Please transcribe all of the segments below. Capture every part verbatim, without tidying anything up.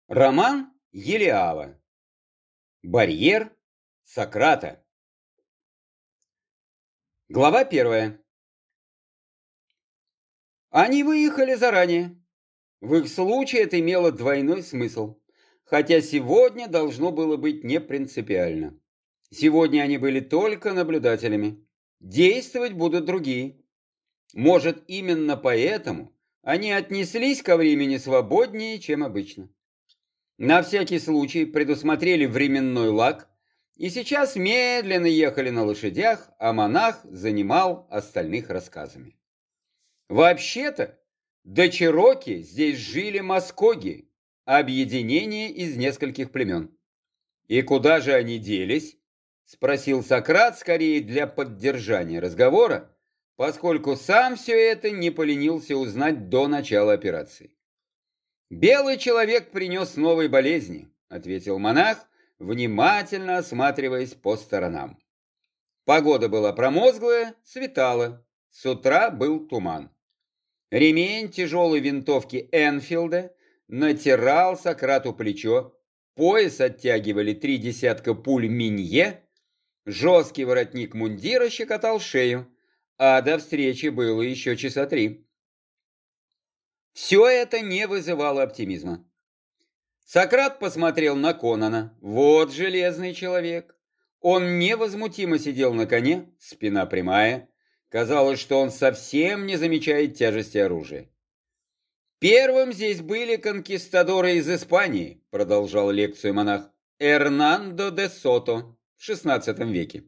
Роман Елиава. Барьер Сократа. Глава первая. Они выехали заранее. В их случае это имело двойной смысл, хотя сегодня должно было быть не принципиально. Сегодня они были только наблюдателями. Действовать будут другие. Может, именно поэтому они отнеслись ко времени свободнее, чем обычно. На всякий случай предусмотрели временной лаг, и сейчас медленно ехали на лошадях, а монах занимал остальных рассказами. Вообще-то, до Чероки здесь жили маскоги, объединение из нескольких племен. «И куда же они делись?» – спросил Сократ скорее для поддержания разговора, поскольку сам все это не поленился узнать до начала операции. «Белый человек принес новые болезни», — ответил монах, внимательно осматриваясь по сторонам. Погода была промозглая, светало, с утра был туман. Ремень тяжелой винтовки Энфилда натирал Сократу плечо, пояс оттягивали три десятка пуль Минье, жесткий воротник мундира щекотал шею, а до встречи было еще часа три. Все это не вызывало оптимизма. Сократ посмотрел на Конана. Вот железный человек. Он невозмутимо сидел на коне, спина прямая. Казалось, что он совсем не замечает тяжести оружия. «Первым здесь были конкистадоры из Испании», продолжал лекцию монах, Эрнандо де Сото в шестнадцатом веке.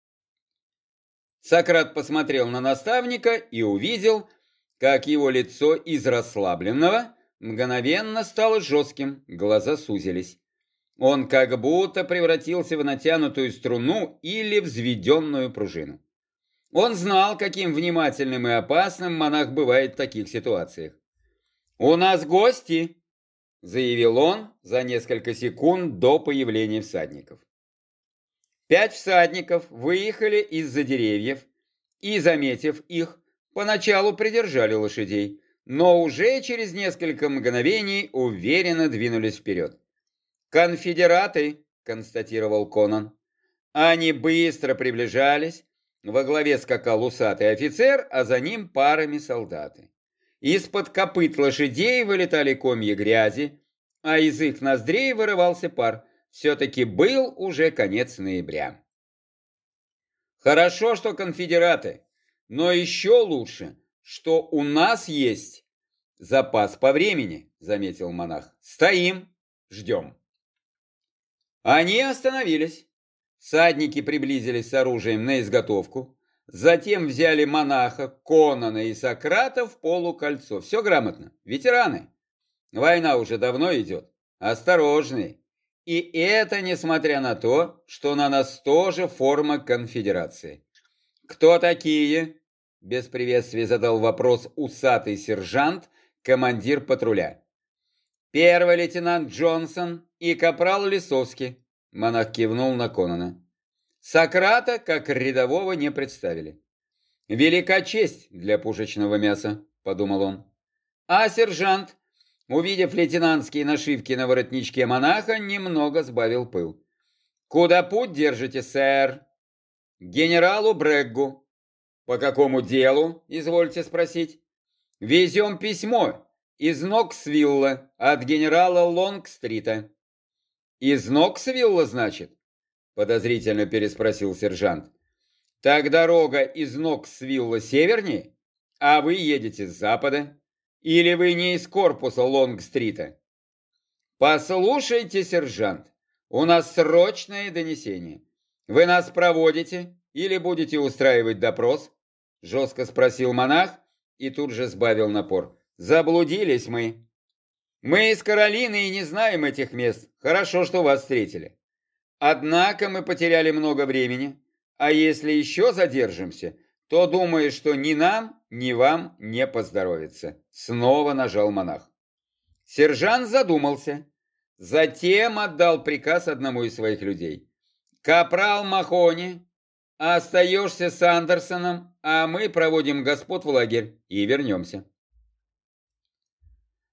Сократ посмотрел на наставника и увидел, как его лицо из расслабленного мгновенно стало жестким, глаза сузились. Он как будто превратился в натянутую струну или взведенную пружину. Он знал, каким внимательным и опасным монах бывает в таких ситуациях. «У нас гости!» — заявил он за несколько секунд до появления всадников. Пять всадников выехали из-за деревьев и, заметив их, поначалу придержали лошадей, но уже через несколько мгновений уверенно двинулись вперед. «Конфедераты», — констатировал Конан. Они быстро приближались, во главе скакал усатый офицер, а за ним парами солдаты. Из-под копыт лошадей вылетали комья грязи, а из их ноздрей вырывался пар. Все-таки был уже конец ноября. «Хорошо, что конфедераты. Но еще лучше, что у нас есть запас по времени», — заметил монах. «Стоим, ждем». Они остановились. Всадники приблизились с оружием на изготовку. Затем взяли монаха, Конана и Сократа в полукольцо. Все грамотно. Ветераны. Война уже давно идет. Осторожные. И это несмотря на то, что на нас тоже форма конфедерации. «Кто такие?» — без приветствия задал вопрос усатый сержант, командир патруля. «Первый лейтенант Джонсон и капрал Лисовский», — монах кивнул на Конана. Сократа как рядового не представили. «Велика честь для пушечного мяса», — подумал он. А сержант, увидев лейтенантские нашивки на воротничке монаха, немного сбавил пыл. «Куда путь держите, сэр?» «К генералу Брэггу». «По какому делу, извольте спросить?» «Везем письмо из Ноксвилла от генерала Лонгстрита». «Из Ноксвилла, значит?» Подозрительно переспросил сержант. «Так дорога из Ноксвилла севернее? А вы едете с запада? Или вы не из корпуса Лонгстрита?» «Послушайте, сержант, у нас срочное донесение. Вы нас проводите или будете устраивать допрос?» Жестко спросил монах и тут же сбавил напор. «Заблудились мы. Мы из Каролины и не знаем этих мест. Хорошо, что вас встретили. Однако мы потеряли много времени, а если еще задержимся, то думаю, что ни нам, ни вам не поздоровится». Снова нажал монах. Сержант задумался, затем отдал приказ одному из своих людей. «Капрал Махони, остаешься с Андерсоном, а мы проводим господ в лагерь и вернемся».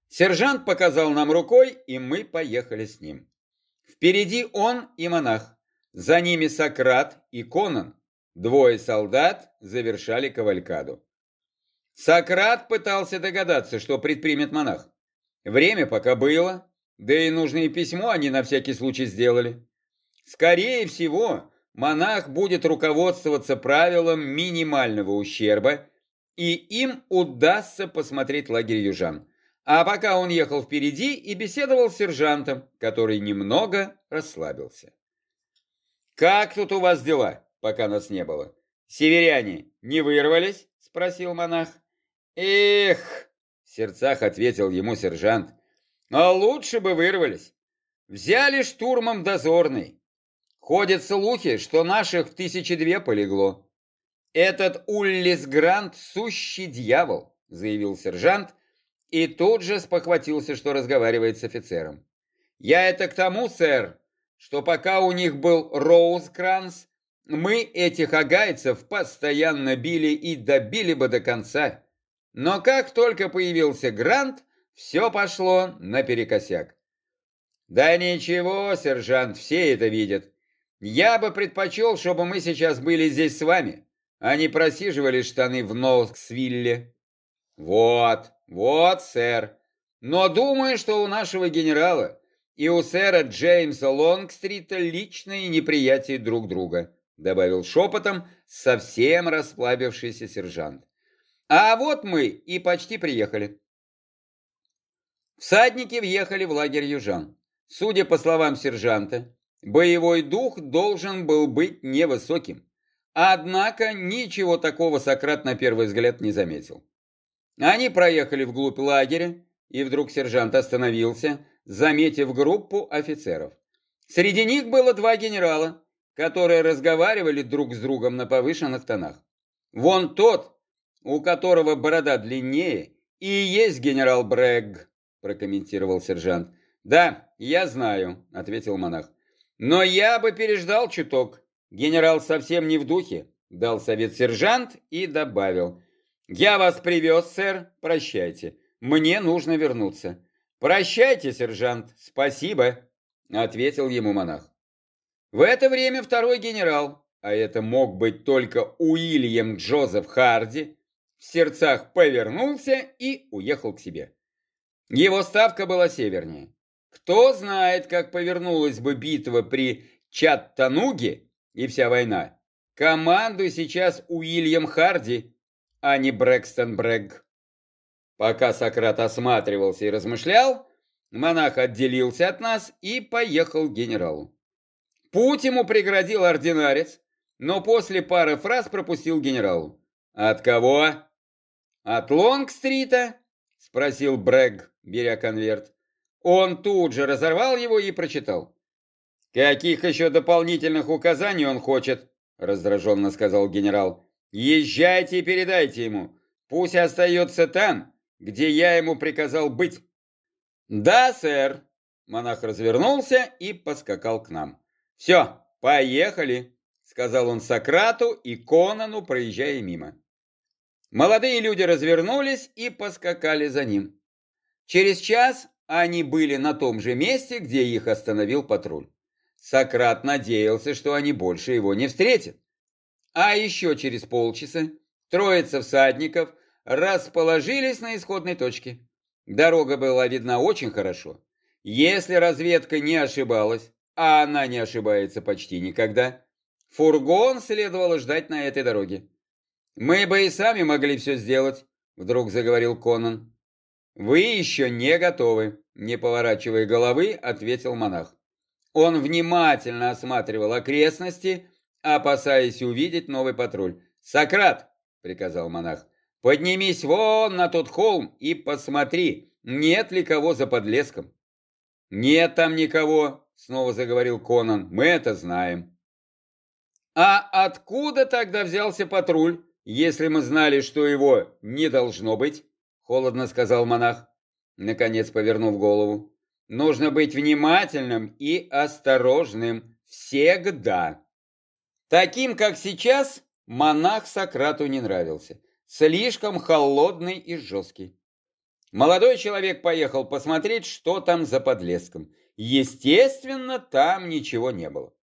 Сержант показал нам рукой, и мы поехали с ним. Впереди он и монах, за ними Сократ и Конан. Двое солдат завершали кавалькаду. Сократ пытался догадаться, что предпримет монах. Время пока было, да и нужное письмо они на всякий случай сделали. Скорее всего, монах будет руководствоваться правилом минимального ущерба, и им удастся посмотреть лагерь южан. А пока он ехал впереди и беседовал с сержантом, который немного расслабился. «Как тут у вас дела, пока нас не было? Северяне не вырвались?» – спросил монах. «Эх!» – в сердцах ответил ему сержант. «А лучше бы вырвались. Взяли штурмом дозорный. Ходят слухи, что наших тысячи две полегло. Этот Уллис Грант – сущий дьявол», – заявил сержант, и тут же спохватился, что разговаривает с офицером. «Я это к тому, сэр, что пока у них был Роузкранс, мы этих агайцев постоянно били и добили бы до конца. Но как только появился Грант, все пошло наперекосяк». «Да ничего, сержант, все это видят. Я бы предпочел, чтобы мы сейчас были здесь с вами, а не просиживали штаны в Ноуксвилле». «Вот, вот, сэр. Но думаю, что у нашего генерала и у сэра Джеймса Лонгстрита личное неприятие друг друга», добавил шепотом совсем расслабившийся сержант. «А вот мы и почти приехали». Всадники въехали в лагерь южан. Судя по словам сержанта, боевой дух должен был быть невысоким. Однако ничего такого Сократ на первый взгляд не заметил. Они проехали вглубь лагеря, и вдруг сержант остановился, заметив группу офицеров. Среди них было два генерала, которые разговаривали друг с другом на повышенных тонах. «Вон тот, у которого борода длиннее, и есть генерал Брэгг», прокомментировал сержант. «Да, я знаю», — ответил монах. «Но я бы переждал чуток. Генерал совсем не в духе», — дал совет сержант и добавил. «Я вас привез, сэр, прощайте. Мне нужно вернуться». «Прощайте, сержант, спасибо», — ответил ему монах. В это время второй генерал, а это мог быть только Уильям Джозеф Харди, в сердцах повернулся и уехал к себе. Его ставка была севернее. Кто знает, как повернулась бы битва при Чаттануге и вся война. Командуй сейчас Уильям Харди, а не Брэкстон Брэгг. Пока Сократ осматривался и размышлял, монах отделился от нас и поехал к генералу. Путь ему преградил ординарец, но после пары фраз пропустил генералу. «От кого?» «От Лонгстрита?» – спросил Брэгг, беря конверт. Он тут же разорвал его и прочитал. «Каких еще дополнительных указаний он хочет?» – раздраженно сказал генерал. «Езжайте и передайте ему. Пусть остается там, где я ему приказал быть». «Да, сэр». Монах развернулся и поскакал к нам. «Все, поехали», — сказал он Сократу и Конану, проезжая мимо. Молодые люди развернулись и поскакали за ним. Через час они были на том же месте, где их остановил патруль. Сократ надеялся, что они больше его не встретят. А еще через полчаса троица всадников расположились на исходной точке. Дорога была видна очень хорошо. Если разведка не ошибалась, а она не ошибается почти никогда, фургон следовало ждать на этой дороге. «Мы бы и сами могли все сделать», — вдруг заговорил Конан. «Вы еще не готовы», — не поворачивая головы, ответил монах. Он внимательно осматривал окрестности, опасаясь увидеть новый патруль. «Сократ», — приказал монах, — «поднимись вон на тот холм и посмотри, нет ли кого за подлеском». «Нет там никого», — снова заговорил Конан, — «мы это знаем». «А откуда тогда взялся патруль, если мы знали, что его не должно быть?» — холодно сказал монах, наконец повернув голову. «Нужно быть внимательным и осторожным всегда». Таким, как сейчас, монах Сократу не нравился. Слишком холодный и жесткий. Молодой человек поехал посмотреть, что там за подлеском. Естественно, там ничего не было.